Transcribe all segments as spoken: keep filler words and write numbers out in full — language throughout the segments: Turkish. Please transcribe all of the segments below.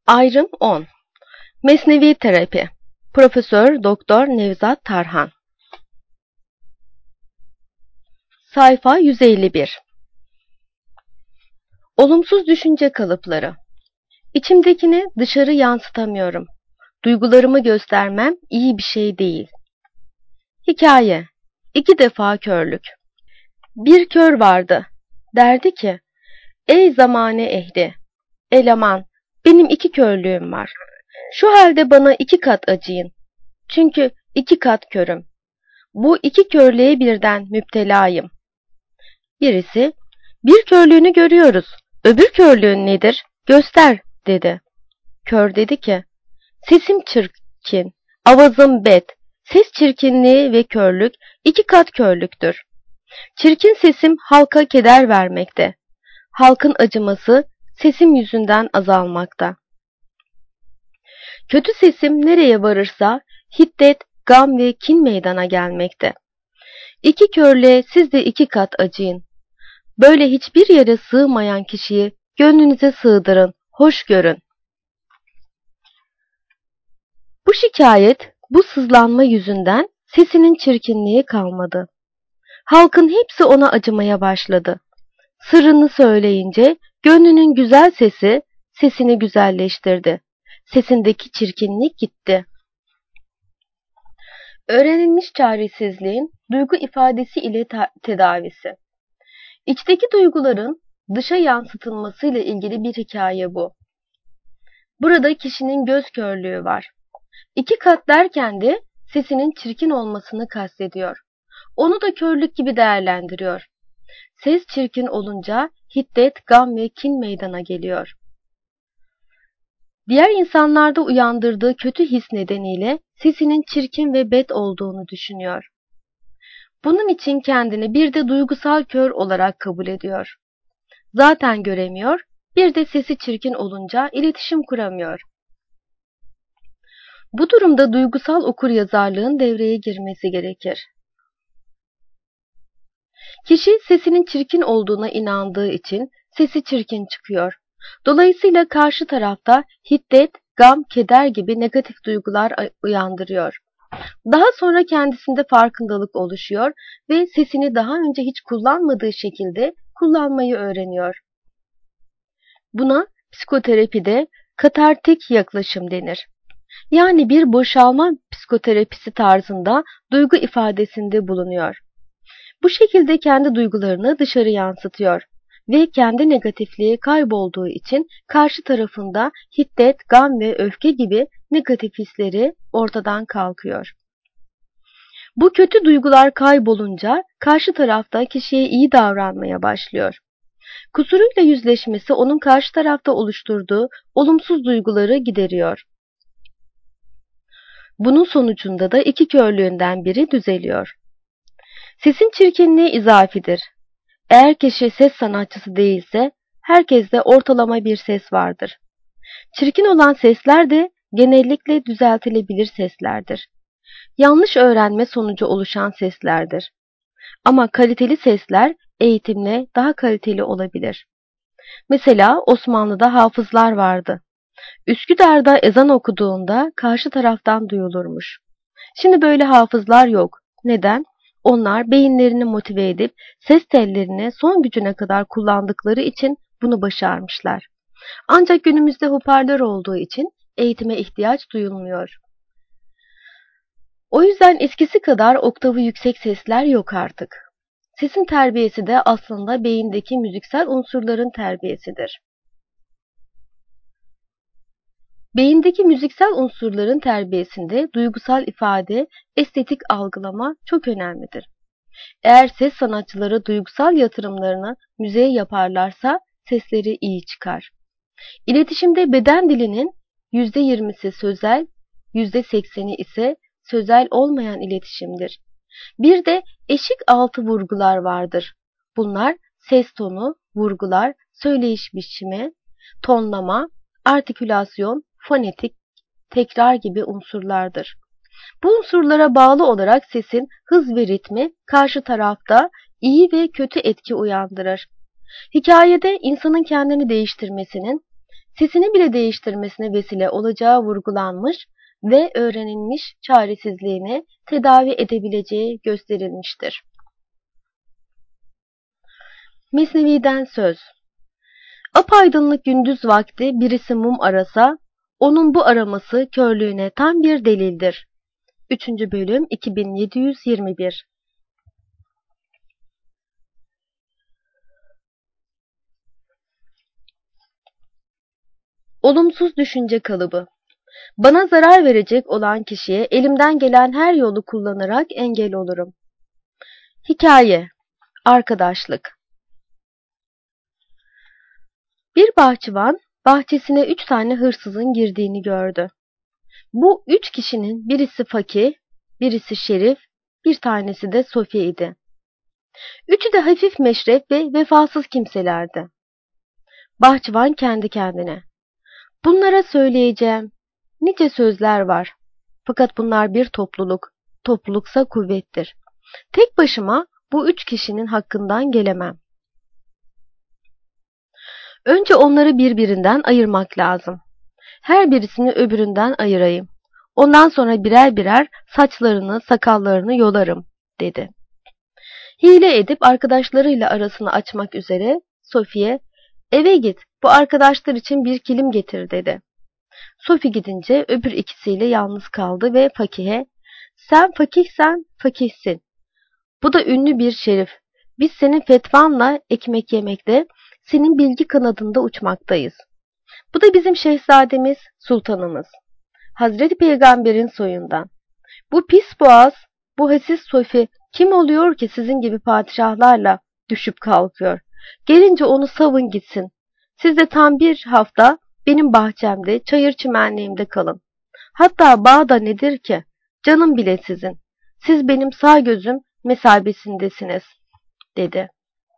Ayrım on. Mesnevi terapi. Profesör Doktor Nevzat Tarhan. Sayfa yüz elli bir. Olumsuz düşünce kalıpları. İçimdekini dışarı yansıtamıyorum. Duygularımı göstermem iyi bir şey değil. Hikaye. İki defa körlük. Bir kör vardı. Derdi ki, ey zamane ehli, eleman, benim iki körlüğüm var. Şu halde bana iki kat acıyın. Çünkü iki kat körüm. Bu iki körlüğe birden müptelayım. Birisi, bir körlüğünü görüyoruz. Öbür körlüğün nedir? Göster, dedi. Kör dedi ki, sesim çirkin, avazım bet. Ses çirkinliği ve körlük iki kat körlüktür. Çirkin sesim halka keder vermekte. Halkın acıması sesim yüzünden azalmakta. Kötü sesim nereye varırsa hiddet, gam ve kin meydana gelmekte. İki körlüğe siz de iki kat acıyın. Böyle hiçbir yere sığmayan kişiyi gönlünüze sığdırın, hoş görün. Bu şikayet, bu sızlanma yüzünden sesinin çirkinliği kalmadı. Halkın hepsi ona acımaya başladı. Sırrını söyleyince gönlünün güzel sesi sesini güzelleştirdi. Sesindeki çirkinlik gitti. Öğrenilmiş çaresizliğin duygu ifadesi ile tedavisi. İçteki duyguların dışa yansıtılmasıyla ilgili bir hikaye bu. Burada kişinin göz körlüğü var. İki kat derken de sesinin çirkin olmasını kastediyor. Onu da körlük gibi değerlendiriyor. Ses çirkin olunca hiddet, gam ve kin meydana geliyor. Diğer insanlarda uyandırdığı kötü his nedeniyle sesinin çirkin ve bet olduğunu düşünüyor. Bunun için kendini bir de duygusal kör olarak kabul ediyor. Zaten göremiyor, bir de sesi çirkin olunca iletişim kuramıyor. Bu durumda duygusal okuryazarlığın devreye girmesi gerekir. Kişi sesinin çirkin olduğuna inandığı için sesi çirkin çıkıyor. Dolayısıyla karşı tarafta hiddet, gam, keder gibi negatif duygular uyandırıyor. Daha sonra kendisinde farkındalık oluşuyor ve sesini daha önce hiç kullanmadığı şekilde kullanmayı öğreniyor. Buna psikoterapide katartik yaklaşım denir. Yani bir boşalma psikoterapisi tarzında duygu ifadesinde bulunuyor. Bu şekilde kendi duygularını dışarı yansıtıyor ve kendi negatifliği kaybolduğu için karşı tarafında hiddet, gam ve öfke gibi negatif hisleri ortadan kalkıyor. Bu kötü duygular kaybolunca karşı tarafta kişiye iyi davranmaya başlıyor. Kusuruyla yüzleşmesi onun karşı tarafta oluşturduğu olumsuz duyguları gideriyor. Bunun sonucunda da iki körlüğünden biri düzeliyor. Sesin çirkinliği izafidir. Eğer kişi ses sanatçısı değilse, herkeste ortalama bir ses vardır. Çirkin olan sesler de genellikle düzeltilebilir seslerdir. Yanlış öğrenme sonucu oluşan seslerdir. Ama kaliteli sesler eğitimle daha kaliteli olabilir. Mesela Osmanlı'da hafızlar vardı. Üsküdar'da ezan okuduğunda karşı taraftan duyulurmuş. Şimdi böyle hafızlar yok. Neden? Onlar beyinlerini motive edip ses tellerini son gücüne kadar kullandıkları için bunu başarmışlar. Ancak günümüzde hoparlör olduğu için eğitime ihtiyaç duyulmuyor. O yüzden eskisi kadar oktavı yüksek sesler yok artık. Sesin terbiyesi de aslında beyindeki müziksel unsurların terbiyesidir. Beyindeki müziksel unsurların terbiyesinde duygusal ifade, estetik algılama çok önemlidir. Eğer ses sanatçıları duygusal yatırımlarını müziğe yaparlarsa sesleri iyi çıkar. İletişimde beden dilinin yüzde yirmisi sözel, yüzde sekseni ise sözel olmayan iletişimdir. Bir de eşik altı vurgular vardır. Bunlar ses tonu, vurgular, söyleyiş biçimi, tonlama, artikülasyon, fonetik, tekrar gibi unsurlardır. Bu unsurlara bağlı olarak sesin hız ve ritmi karşı tarafta iyi ve kötü etki uyandırır. Hikayede insanın kendini değiştirmesinin, sesini bile değiştirmesine vesile olacağı vurgulanmış ve öğrenilmiş çaresizliğini tedavi edebileceği gösterilmiştir. Mesnevi'den söz. Apaydınlık gündüz vakti birisi mum arasa, onun bu araması körlüğüne tam bir delildir. üçüncü bölüm iki bin yedi yüz yirmi bir. Olumsuz düşünce kalıbı. Bana zarar verecek olan kişiye elimden gelen her yolu kullanarak engel olurum. Hikaye, arkadaşlık. Bir bahçıvan bahçesine üç tane hırsızın girdiğini gördü. Bu üç kişinin birisi fakir, birisi şerif, bir tanesi de Sofi idi. Üçü de hafif meşrep ve vefasız kimselerdi. Bahçıvan kendi kendine, bunlara söyleyeceğim nice sözler var. Fakat bunlar bir topluluk, topluluksa kuvvettir. Tek başıma bu üç kişinin hakkından gelemem. Önce onları birbirinden ayırmak lazım. Her birisini öbüründen ayırayım. Ondan sonra birer birer saçlarını, sakallarını yolarım, dedi. Hile edip arkadaşlarıyla arasını açmak üzere Sofi'ye, eve git, bu arkadaşlar için bir kilim getir, dedi. Sofi gidince öbür ikisiyle yalnız kaldı ve Fakih'e, sen fakihsen fakihsin. Bu da ünlü bir şerif. Biz senin fetvanla ekmek yemekte, senin bilgi kanadında uçmaktayız. Bu da bizim şehzademiz, sultanımız. Hazreti Peygamber'in soyundan. Bu pis boğaz, bu hasis Sofi kim oluyor ki sizin gibi padişahlarla düşüp kalkıyor? Gelince onu savun gitsin. Siz de tam bir hafta benim bahçemde, çayır çimenliğimde kalın. Hatta bağda nedir ki? Canım bile sizin. Siz benim sağ gözüm mesabesindesiniz, dedi.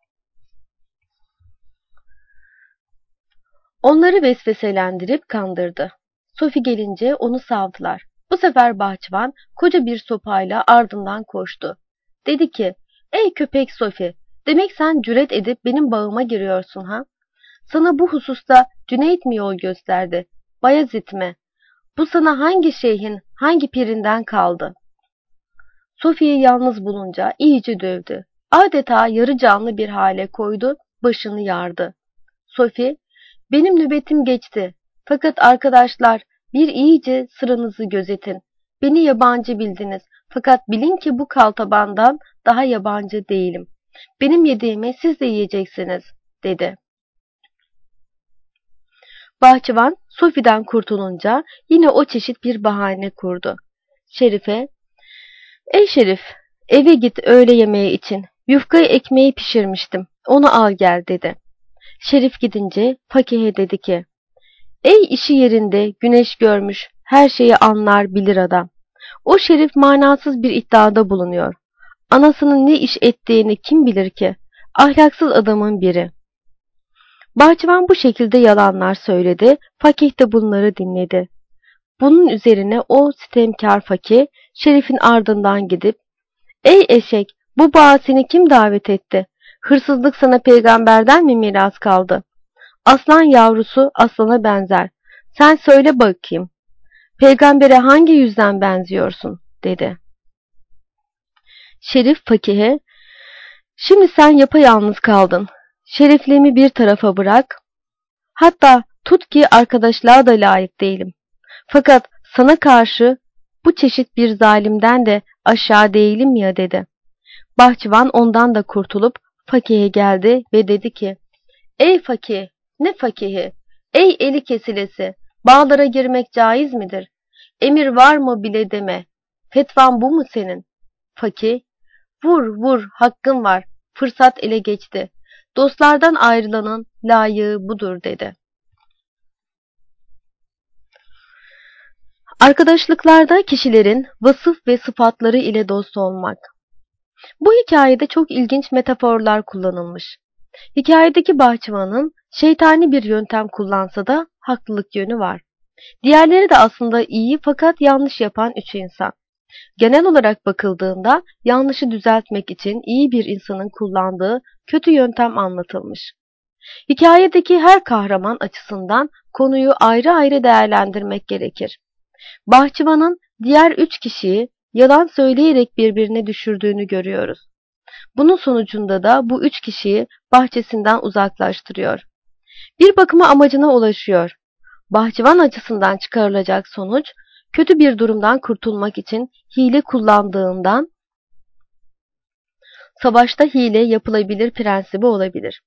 Onları vesveselendirip kandırdı. Sofi gelince onu savdılar. Bu sefer bahçıvan koca bir sopayla ardından koştu. Dedi ki, ey köpek Sofi, demek sen cüret edip benim bağıma giriyorsun ha? Sana bu hususta Cüneyt mi yol gösterdi? Bayezid mi? Bu sana hangi şeyhin, hangi pirinden kaldı? Sofi'yi yalnız bulunca iyice dövdü. Adeta yarı canlı bir hale koydu, başını yardı. Sofi, benim nöbetim geçti. Fakat arkadaşlar, bir iyice sıranızı gözetin. Beni yabancı bildiniz. Fakat bilin ki bu kaltabandan daha yabancı değilim. Benim yediğimi siz de yiyeceksiniz, dedi. Bahçıvan, Sofi'den kurtulunca yine o çeşit bir bahane kurdu. Şerife, ey Şerif, eve git öğle yemeği için. Yufkayı ekmeği pişirmiştim. Onu al gel, dedi. Şerif gidince Fakih'e dedi ki, ey işi yerinde güneş görmüş, her şeyi anlar bilir adam. O Şerif manasız bir iddiada bulunuyor. Anasının ne iş ettiğini kim bilir ki? Ahlaksız adamın biri. Bahçıvan bu şekilde yalanlar söyledi, Fakih de bunları dinledi. Bunun üzerine o sitemkar Fakih, Şerif'in ardından gidip, ey eşek, bu bağa seni kim davet etti? Hırsızlık sana peygamberden mi miras kaldı? Aslan yavrusu aslana benzer. Sen söyle bakayım, peygambere hangi yüzden benziyorsun, dedi. Şerif Fakih'e, şimdi sen yapayalnız kaldın. Şerifliğimi bir tarafa bırak. Hatta tut ki arkadaşlığa da layık değilim. Fakat sana karşı bu çeşit bir zalimden de aşağı değilim ya, dedi. Bahçıvan ondan da kurtulup Fakih'e geldi ve dedi ki, ey Fakih, ne Fakih'i, ey eli kesilesi, bağlara girmek caiz midir? Emir var mı bile deme, fetvan bu mu senin? Fakih, vur vur hakkın var, fırsat ele geçti, dostlardan ayrılanın layığı budur, dedi. Arkadaşlıklarda kişilerin vasıf ve sıfatları ile dost olmak. Bu hikayede çok ilginç metaforlar kullanılmış. Hikayedeki bahçıvanın şeytani bir yöntem kullansa da haklılık yönü var. Diğerleri de aslında iyi fakat yanlış yapan üç insan. Genel olarak bakıldığında yanlışı düzeltmek için iyi bir insanın kullandığı kötü yöntem anlatılmış. Hikayedeki her kahraman açısından konuyu ayrı ayrı değerlendirmek gerekir. Bahçıvanın diğer üç kişiyi yalan söyleyerek birbirine düşürdüğünü görüyoruz. Bunun sonucunda da bu üç kişiyi bahçesinden uzaklaştırıyor. Bir bakıma amacına ulaşıyor. Bahçıvan açısından çıkarılacak sonuç, kötü bir durumdan kurtulmak için hile kullandığından savaşta hile yapılabilir prensibi olabilir.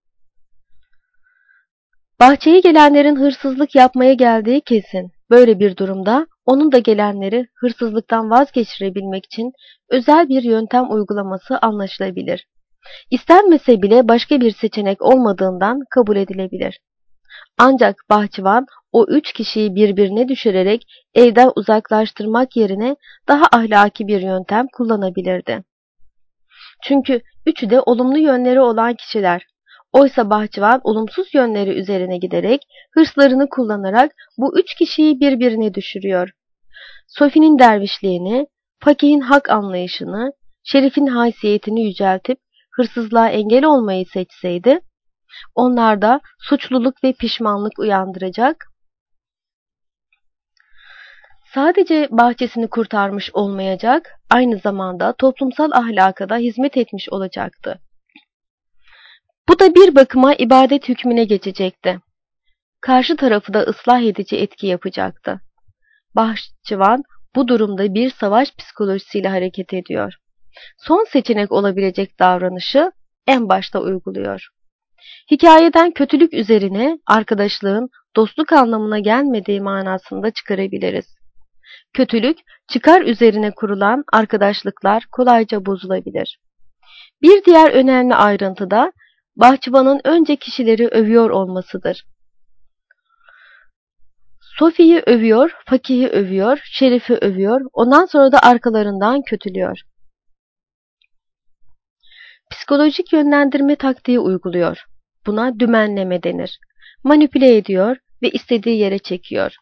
Bahçeye gelenlerin hırsızlık yapmaya geldiği kesin. Böyle bir durumda onun da gelenleri hırsızlıktan vazgeçirebilmek için özel bir yöntem uygulaması anlaşılabilir. İstenmese bile başka bir seçenek olmadığından kabul edilebilir. Ancak bahçıvan o üç kişiyi birbirine düşürerek evden uzaklaştırmak yerine daha ahlaki bir yöntem kullanabilirdi. Çünkü üçü de olumlu yönleri olan kişiler. Oysa bahçıvan olumsuz yönleri üzerine giderek, hırslarını kullanarak bu üç kişiyi birbirine düşürüyor. Sofi'nin dervişliğini, Fakih'in hak anlayışını, Şerif'in haysiyetini yüceltip hırsızlığa engel olmayı seçseydi, onlarda suçluluk ve pişmanlık uyandıracak, sadece bahçesini kurtarmış olmayacak, aynı zamanda toplumsal ahlaka da hizmet etmiş olacaktı. Bu da bir bakıma ibadet hükmüne geçecekti. Karşı tarafı da ıslah edici etki yapacaktı. Bahçıvan bu durumda bir savaş psikolojisiyle hareket ediyor. Son seçenek olabilecek davranışı en başta uyguluyor. Hikayeden kötülük üzerine arkadaşlığın dostluk anlamına gelmediği manasında çıkarabiliriz. Kötülük, çıkar üzerine kurulan arkadaşlıklar kolayca bozulabilir. Bir diğer önemli ayrıntı da bahçıvanın önce kişileri övüyor olmasıdır. Sofi'yi övüyor, Fakih'i övüyor, Şerif'i övüyor, ondan sonra da arkalarından kötülüyor. Psikolojik yönlendirme taktiği uyguluyor. Buna dümenleme denir. Manipüle ediyor ve istediği yere çekiyor.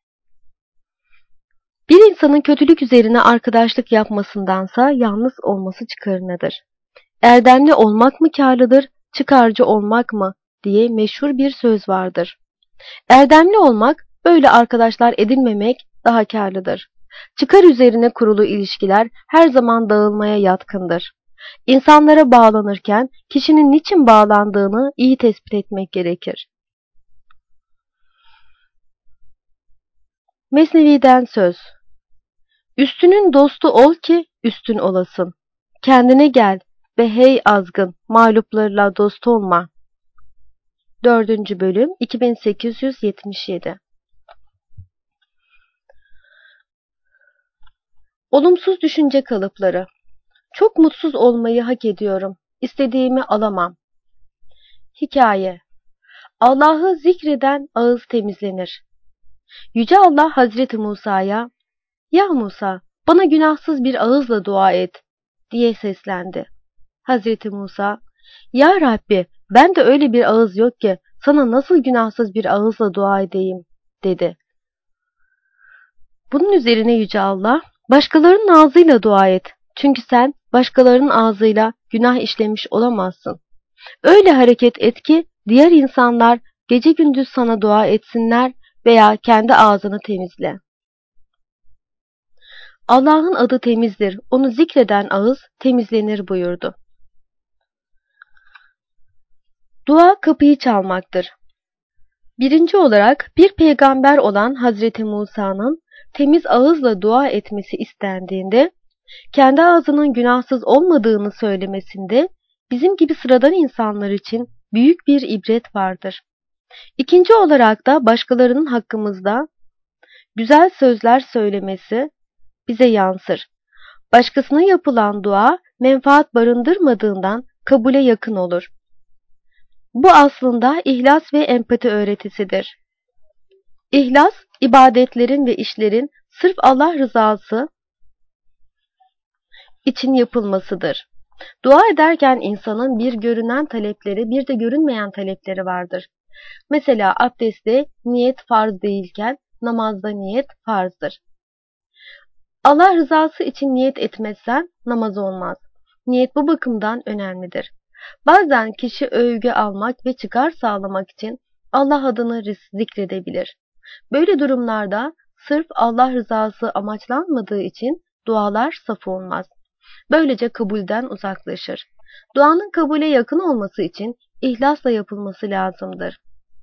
Bir insanın kötülük üzerine arkadaşlık yapmasındansa yalnız olması çıkarınadır. Erdemli olmak mı kârlıdır, çıkarcı olmak mı diye meşhur bir söz vardır. Erdemli olmak, böyle arkadaşlar edinmemek daha kârlıdır. Çıkar üzerine kurulu ilişkiler her zaman dağılmaya yatkındır. İnsanlara bağlanırken kişinin niçin bağlandığını iyi tespit etmek gerekir. Mesnevi'den söz. Üstünün dostu ol ki üstün olasın. Kendine gel ve hey azgın, mağluplarla dost olma. dördüncü bölüm iki bin sekiz yüz yetmiş yedi. Olumsuz düşünce kalıpları. Çok mutsuz olmayı hak ediyorum. İstediğimi alamam. Hikaye. Allah'ı zikreden ağız temizlenir. Yüce Allah Hazreti Musa'ya, "Ya Musa, bana günahsız bir ağızla dua et," diye seslendi. Hazreti Musa, "Ya Rabbi, ben de öyle bir ağız yok ki sana nasıl günahsız bir ağızla dua edeyim," dedi. Bunun üzerine Yüce Allah, "Başkalarının ağzıyla dua et. Çünkü sen başkalarının ağzıyla günah işlemiş olamazsın. Öyle hareket et ki diğer insanlar gece gündüz sana dua etsinler veya kendi ağzını temizle." Allah'ın adı temizdir, onu zikreden ağız temizlenir buyurdu. Dua kapıyı çalmaktır. Birinci olarak bir peygamber olan Hazreti Musa'nın temiz ağızla dua etmesi istendiğinde, kendi ağzının günahsız olmadığını söylemesinde bizim gibi sıradan insanlar için büyük bir ibret vardır. İkinci olarak da başkalarının hakkımızda güzel sözler söylemesi bize yansır. Başkasına yapılan dua menfaat barındırmadığından kabule yakın olur. Bu aslında ihlas ve empati öğretisidir. İhlas, ibadetlerin ve işlerin sırf Allah rızası için yapılmasıdır. Dua ederken insanın bir görünen talepleri, bir de görünmeyen talepleri vardır. Mesela abdestte niyet farz değilken namazda niyet farzdır. Allah rızası için niyet etmezsen namaz olmaz. Niyet bu bakımdan önemlidir. Bazen kişi övgü almak ve çıkar sağlamak için Allah adını zikredebilir. Böyle durumlarda sırf Allah rızası amaçlanmadığı için dualar saf olmaz. Böylece kabulden uzaklaşır. Duanın kabule yakın olması için ihlasla yapılması lazımdır.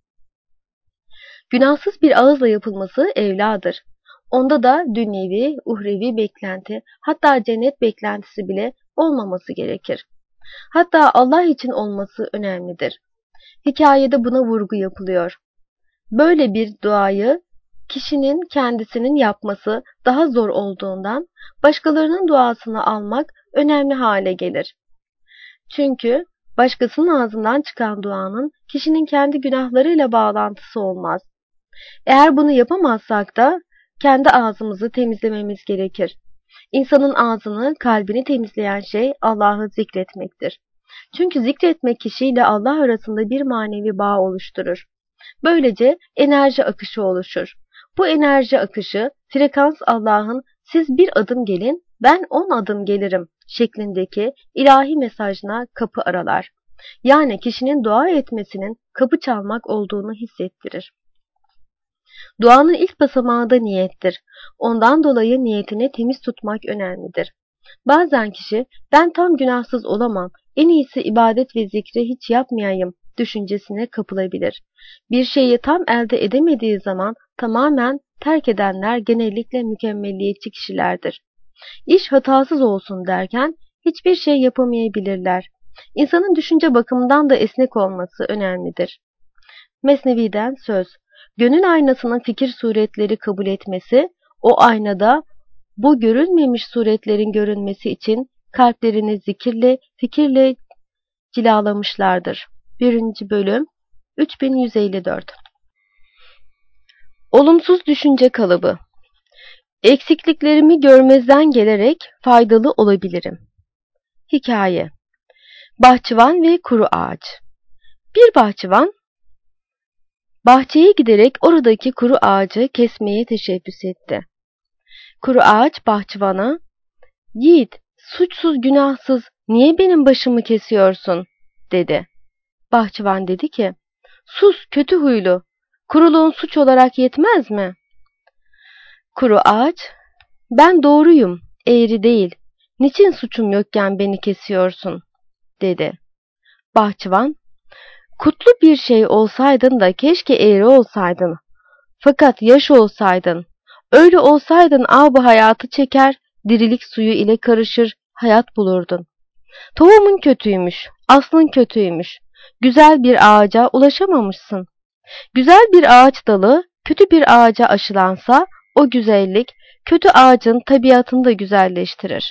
Günahsız bir ağızla yapılması evladır. Onda da dünyevi, uhrevi beklenti, hatta cennet beklentisi bile olmaması gerekir. Hatta Allah için olması önemlidir. Hikayede buna vurgu yapılıyor. Böyle bir duayı kişinin kendisinin yapması daha zor olduğundan başkalarının duasını almak önemli hale gelir. Çünkü başkasının ağzından çıkan duanın kişinin kendi günahlarıyla bağlantısı olmaz. Eğer bunu yapamazsak da kendi ağzımızı temizlememiz gerekir. İnsanın ağzını, kalbini temizleyen şey Allah'ı zikretmektir. Çünkü zikretmek kişiyle Allah arasında bir manevi bağ oluşturur. Böylece enerji akışı oluşur. Bu enerji akışı, frekans Allah'ın siz bir adım gelin, ben on adım gelirim şeklindeki ilahi mesajına kapı aralar. Yani kişinin dua etmesinin kapı çalmak olduğunu hissettirir. Duanın ilk basamağı da niyettir. Ondan dolayı niyetini temiz tutmak önemlidir. Bazen kişi ben tam günahsız olamam, en iyisi ibadet ve zikri hiç yapmayayım düşüncesine kapılabilir. Bir şeyi tam elde edemediği zaman tamamen terk edenler genellikle mükemmelliyetçi kişilerdir. İş hatasız olsun derken hiçbir şey yapamayabilirler. İnsanın düşünce bakımından da esnek olması önemlidir. Mesnevi'den söz. Gönül aynasının fikir suretleri kabul etmesi, o aynada bu görülmemiş suretlerin görünmesi için kalplerini zikirle, fikirle cilalamışlardır. birinci bölüm üç bin yüz elli dört. Olumsuz düşünce kalıbı. Eksikliklerimi görmezden gelerek faydalı olabilirim. Hikaye. Bahçıvan ve kuru ağaç. Bir bahçıvan bahçeye giderek oradaki kuru ağacı kesmeye teşebbüs etti. Kuru ağaç bahçıvana, "Yiğit, suçsuz günahsız niye benim başımı kesiyorsun?" dedi. Bahçıvan dedi ki, "Sus kötü huylu, kuruluğun suç olarak yetmez mi?" Kuru ağaç, "Ben doğruyum, eğri değil. Niçin suçum yokken beni kesiyorsun?" dedi. Bahçıvan, "Kutlu bir şey olsaydın da keşke eğri olsaydın. Fakat yaş olsaydın, öyle olsaydın ab hayatı çeker, dirilik suyu ile karışır, hayat bulurdun. Tohumun kötüymüş, aslın kötüymüş. Güzel bir ağaca ulaşamamışsın. Güzel bir ağaç dalı kötü bir ağaca aşılansa o güzellik kötü ağacın tabiatını da güzelleştirir."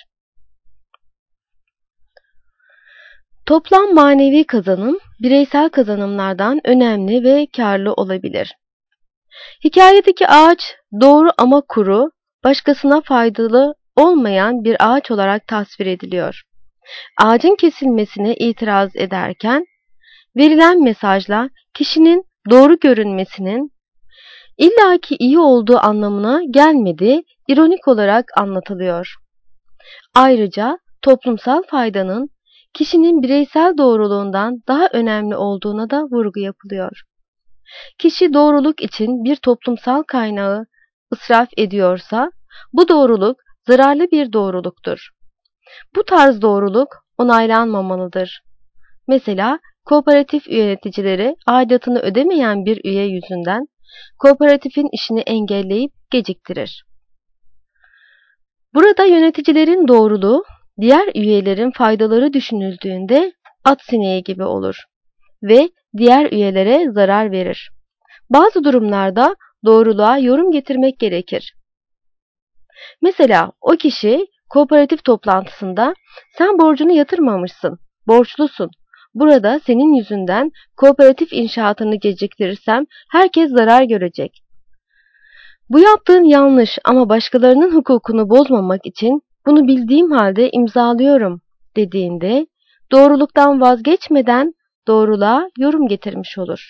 Toplam manevi kazanım bireysel kazanımlardan önemli ve karlı olabilir. Hikayedeki ağaç doğru ama kuru, başkasına faydalı olmayan bir ağaç olarak tasvir ediliyor. Ağacın kesilmesine itiraz ederken verilen mesajla kişinin doğru görünmesinin illaki iyi olduğu anlamına gelmediği ironik olarak anlatılıyor. Ayrıca toplumsal faydanın kişinin bireysel doğruluğundan daha önemli olduğuna da vurgu yapılıyor. Kişi doğruluk için bir toplumsal kaynağı israf ediyorsa, bu doğruluk zararlı bir doğruluktur. Bu tarz doğruluk onaylanmamalıdır. Mesela kooperatif yöneticileri aidatını ödemeyen bir üye yüzünden kooperatifin işini engelleyip geciktirir. Burada yöneticilerin doğruluğu, diğer üyelerin faydaları düşünüldüğünde at sineği gibi olur ve diğer üyelere zarar verir. Bazı durumlarda doğruluğa yorum getirmek gerekir. Mesela o kişi kooperatif toplantısında sen borcunu yatırmamışsın, borçlusun. Burada senin yüzünden kooperatif inşaatını geciktirirsem herkes zarar görecek. Bu yaptığın yanlış ama başkalarının hukukunu bozmamak için bunu bildiğim halde imzalıyorum dediğinde doğruluktan vazgeçmeden doğruluğa yorum getirmiş olur.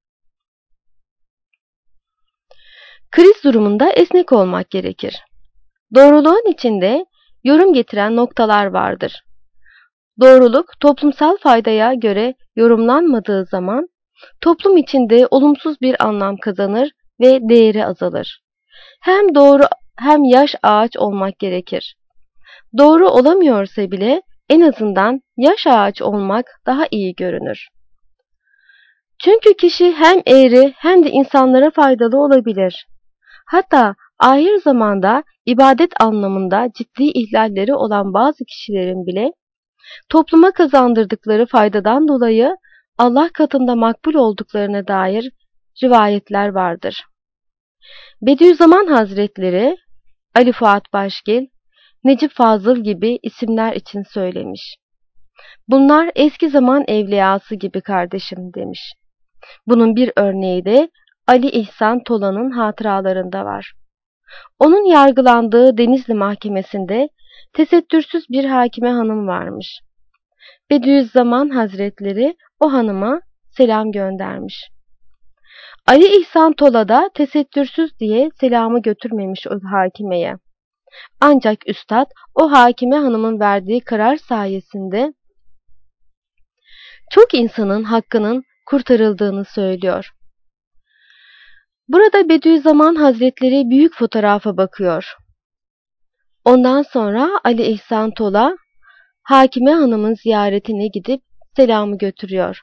Kriz durumunda esnek olmak gerekir. Doğruluğun içinde yorum getiren noktalar vardır. Doğruluk toplumsal faydaya göre yorumlanmadığı zaman toplum içinde olumsuz bir anlam kazanır ve değeri azalır. Hem doğru hem yaş ağaç olmak gerekir. Doğru olamıyorsa bile en azından yaş ağaç olmak daha iyi görünür. Çünkü kişi hem eğri hem de insanlara faydalı olabilir. Hatta ahir zamanda ibadet anlamında ciddi ihlalleri olan bazı kişilerin bile topluma kazandırdıkları faydadan dolayı Allah katında makbul olduklarına dair rivayetler vardır. Bediüzzaman Hazretleri, Ali Fuat Başgil, Necip Fazıl gibi isimler için söylemiş. Bunlar eski zaman evliyası gibi kardeşim demiş. Bunun bir örneği de Ali İhsan Tola'nın hatıralarında var. Onun yargılandığı Denizli Mahkemesi'nde tesettürsüz bir hakime hanım varmış. Bediüzzaman Hazretleri o hanıma selam göndermiş. Ali İhsan Tola da tesettürsüz diye selamı götürmemiş o hakimeye. Ancak üstad o hakime hanımın verdiği karar sayesinde çok insanın hakkının kurtarıldığını söylüyor. Burada Bediüzzaman Hazretleri büyük fotoğrafa bakıyor. Ondan sonra Ali İhsan Tola hakime hanımın ziyaretine gidip selamı götürüyor.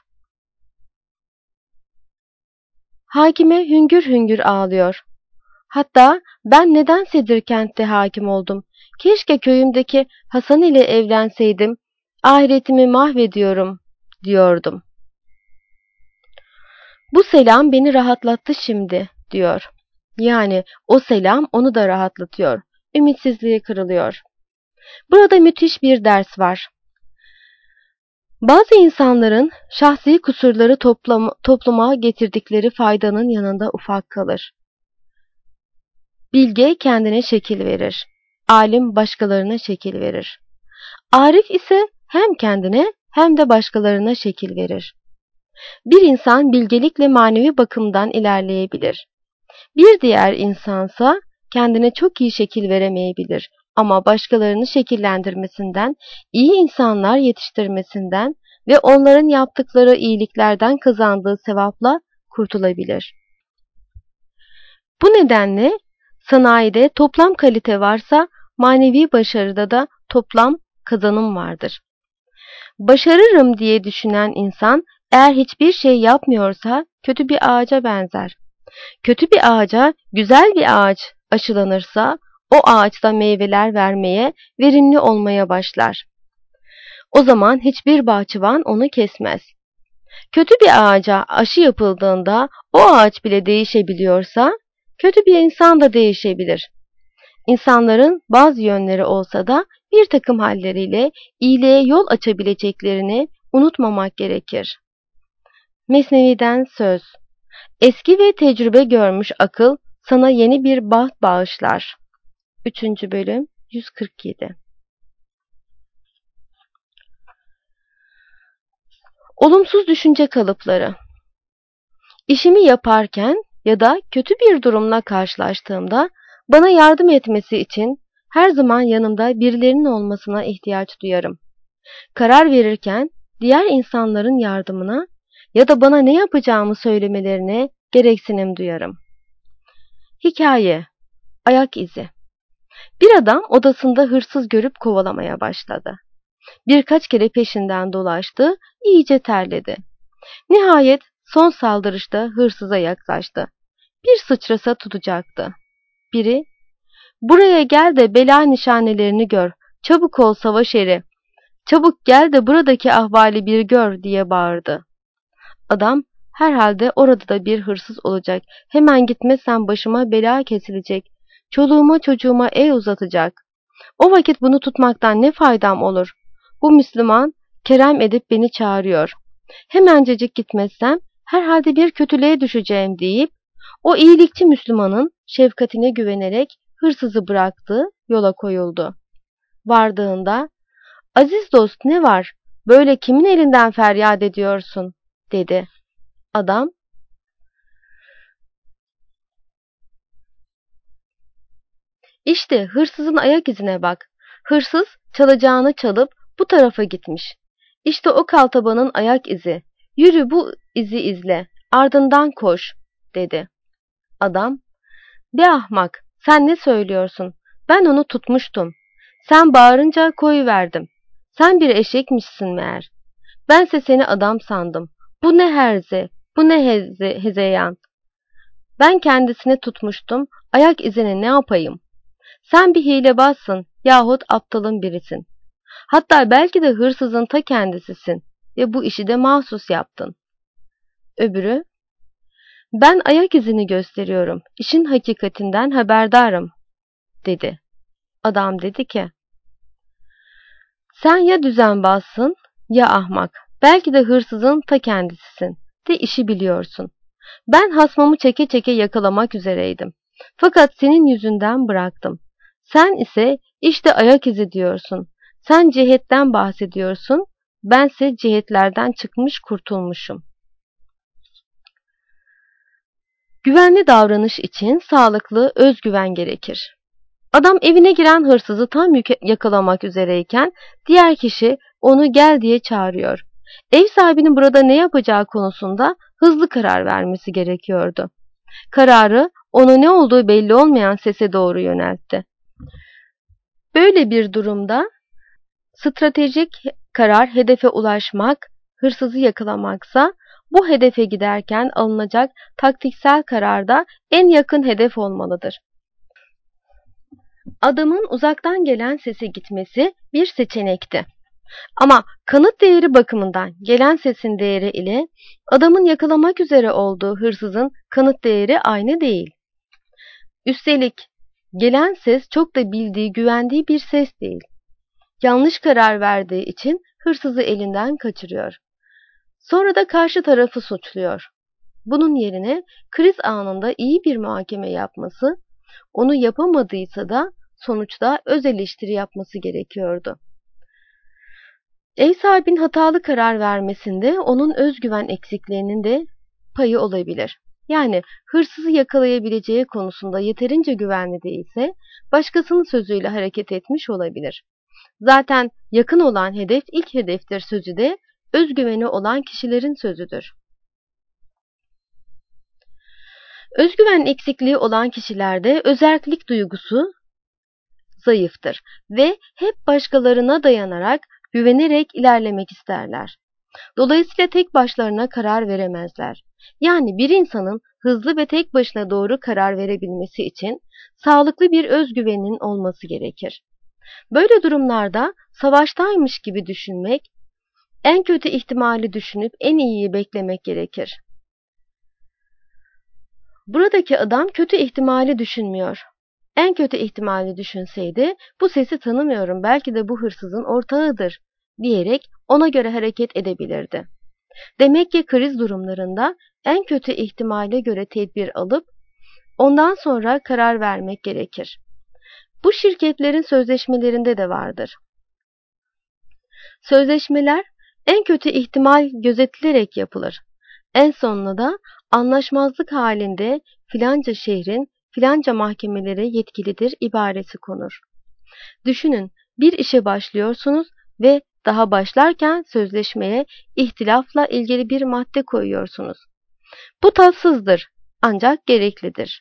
Hakime hüngür hüngür ağlıyor. Hatta ben neden Sedirkent'te hakim oldum? Keşke köyümdeki Hasan ile evlenseydim. Ahiretimi mahvediyorum diyordum. Bu selam beni rahatlattı şimdi diyor. Yani o selam onu da rahatlatıyor. Ümitsizliği kırılıyor. Burada müthiş bir ders var. Bazı insanların şahsi kusurları toplama, topluma getirdikleri faydanın yanında ufak kalır. Bilge kendine şekil verir. Alim başkalarına şekil verir. Arif ise hem kendine hem de başkalarına şekil verir. Bir insan bilgelikle manevi bakımdan ilerleyebilir. Bir diğer insansa kendine çok iyi şekil veremeyebilir ama başkalarını şekillendirmesinden, iyi insanlar yetiştirmesinden ve onların yaptıkları iyiliklerden kazandığı sevapla kurtulabilir. Bu nedenle sanayide toplam kalite varsa manevi başarıda da toplam kazanım vardır. Başarırım diye düşünen insan eğer hiçbir şey yapmıyorsa kötü bir ağaca benzer. Kötü bir ağaca güzel bir ağaç aşılanırsa o ağaçta meyveler vermeye, verimli olmaya başlar. O zaman hiçbir bahçıvan onu kesmez. Kötü bir ağaca aşı yapıldığında o ağaç bile değişebiliyorsa kötü bir insan da değişebilir. İnsanların bazı yönleri olsa da bir takım halleriyle iyiliğe yol açabileceklerini unutmamak gerekir. Mesnevi'den söz. Eski ve tecrübe görmüş akıl sana yeni bir baht bağışlar. üçüncü bölüm yüz kırk yedi. Olumsuz düşünce kalıpları. İşimi yaparken ya da kötü bir durumla karşılaştığımda bana yardım etmesi için her zaman yanımda birilerinin olmasına ihtiyaç duyarım. Karar verirken diğer insanların yardımına ya da bana ne yapacağımı söylemelerine gereksinim duyarım. Hikaye, ayak izi. Bir adam odasında hırsız görüp kovalamaya başladı. Birkaç kere peşinden dolaştı, iyice terledi. Nihayet son saldırışta hırsıza yaklaştı. Bir sıçrasa tutacaktı. Biri, "Buraya gel de bela nişanelerini gör, çabuk ol savaş eri, çabuk gel de buradaki ahvali bir gör" diye bağırdı. Adam, "Herhalde orada da bir hırsız olacak, hemen gitmezsem başıma bela kesilecek, çoluğuma çocuğuma el uzatacak. O vakit bunu tutmaktan ne faydam olur? Bu Müslüman kerem edip beni çağırıyor. Hemencecik gitmezsem herhalde bir kötülüğe düşeceğim" deyip o iyilikçi Müslümanın şefkatine güvenerek hırsızı bıraktı, yola koyuldu. Vardığında, "Aziz dost ne var? Böyle kimin elinden feryat ediyorsun?" dedi. Adam, "İşte hırsızın ayak izine bak. Hırsız çalacağını çalıp bu tarafa gitmiş. İşte o kaltabanın ayak izi. Yürü bu izi izle. Ardından koş, dedi. Adam, be ahmak, sen ne söylüyorsun? Ben onu tutmuştum. Sen bağırınca koyuverdim. Sen bir eşekmişsin meğer. Bense seni adam sandım. Bu ne herze, bu ne heze, hezeyan. Ben kendisini tutmuştum, ayak izini ne yapayım? Sen bir hilebazsın yahut aptalın birisin. Hatta belki de hırsızın ta kendisisin ve bu işi de mahsus yaptın. Öbürü, ben ayak izini gösteriyorum, işin hakikatinden haberdarım, dedi. Adam dedi ki, sen ya düzenbazsın ya ahmak, belki de hırsızın ta kendisisin de işi biliyorsun. Ben hasmımı çeke çeke yakalamak üzereydim. Fakat senin yüzünden bıraktım. Sen ise işte ayak izi diyorsun. Sen cihetten bahsediyorsun. Bense cihetlerden çıkmış kurtulmuşum. Güvenli davranış için sağlıklı özgüven gerekir. Adam evine giren hırsızı tam yakalamak üzereyken diğer kişi onu gel diye çağırıyor. Ev sahibinin burada ne yapacağı konusunda hızlı karar vermesi gerekiyordu. Kararı onu ne olduğu belli olmayan sese doğru yöneltti. Böyle bir durumda stratejik karar hedefe ulaşmak, hırsızı yakalamaksa bu hedefe giderken alınacak taktiksel kararda en yakın hedef olmalıdır. Adamın uzaktan gelen sese gitmesi bir seçenekti. Ama kanıt değeri bakımından gelen sesin değeri ile adamın yakalamak üzere olduğu hırsızın kanıt değeri aynı değil. Üstelik gelen ses çok da bildiği, güvendiği bir ses değil. Yanlış karar verdiği için hırsızı elinden kaçırıyor. Sonra da karşı tarafı suçluyor. Bunun yerine kriz anında iyi bir muhakeme yapması, onu yapamadıysa da sonuçta öz eleştiri yapması gerekiyordu. Ev sahibinin hatalı karar vermesinde onun özgüven eksikliğinin de payı olabilir. Yani hırsızı yakalayabileceği konusunda yeterince güvenli değilse başkasının sözüyle hareket etmiş olabilir. Zaten yakın olan hedef ilk hedeftir sözü de özgüveni olan kişilerin sözüdür. Özgüven eksikliği olan kişilerde özerklik duygusu zayıftır ve hep başkalarına dayanarak, güvenerek ilerlemek isterler. Dolayısıyla tek başlarına karar veremezler. Yani bir insanın hızlı ve tek başına doğru karar verebilmesi için sağlıklı bir özgüvenin olması gerekir. Böyle durumlarda savaştaymış gibi düşünmek, en kötü ihtimali düşünüp en iyiyi beklemek gerekir. Buradaki adam kötü ihtimali düşünmüyor. En kötü ihtimali düşünseydi, bu sesi tanımıyorum, belki de bu hırsızın ortağıdır diyerek ona göre hareket edebilirdi. Demek ki kriz durumlarında en kötü ihtimale göre tedbir alıp ondan sonra karar vermek gerekir. Bu şirketlerin sözleşmelerinde de vardır. Sözleşmeler en kötü ihtimal gözetilerek yapılır. En sonunda da anlaşmazlık halinde filanca şehrin filanca mahkemelere yetkilidir ibaresi konur. Düşünün, bir işe başlıyorsunuz ve daha başlarken sözleşmeye ihtilafla ilgili bir madde koyuyorsunuz. Bu tatsızdır ancak gereklidir.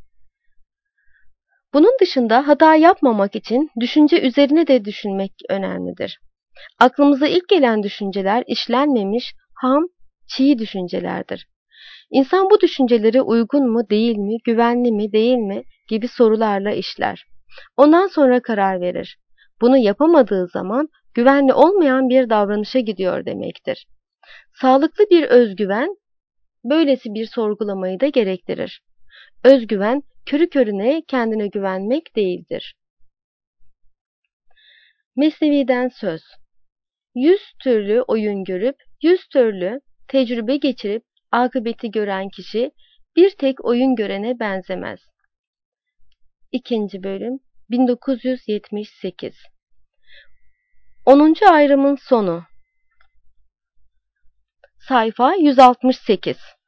Bunun dışında hata yapmamak için düşünce üzerine de düşünmek önemlidir. Aklımıza ilk gelen düşünceler işlenmemiş, ham, çiğ düşüncelerdir. İnsan bu düşünceleri uygun mu, değil mi, güvenli mi, değil mi gibi sorularla işler. Ondan sonra karar verir. Bunu yapamadığı zaman güvenli olmayan bir davranışa gidiyor demektir. Sağlıklı bir özgüven böylesi bir sorgulamayı da gerektirir. Özgüven körü körüne kendine güvenmek değildir. Mesnevi'den söz. Yüz türlü oyun görüp, yüz türlü tecrübe geçirip akıbeti gören kişi bir tek oyun görene benzemez. İkinci bölüm bin dokuz yüz yetmiş sekiz. onuncu ayrımın sonu. Sayfa yüz altmış sekiz.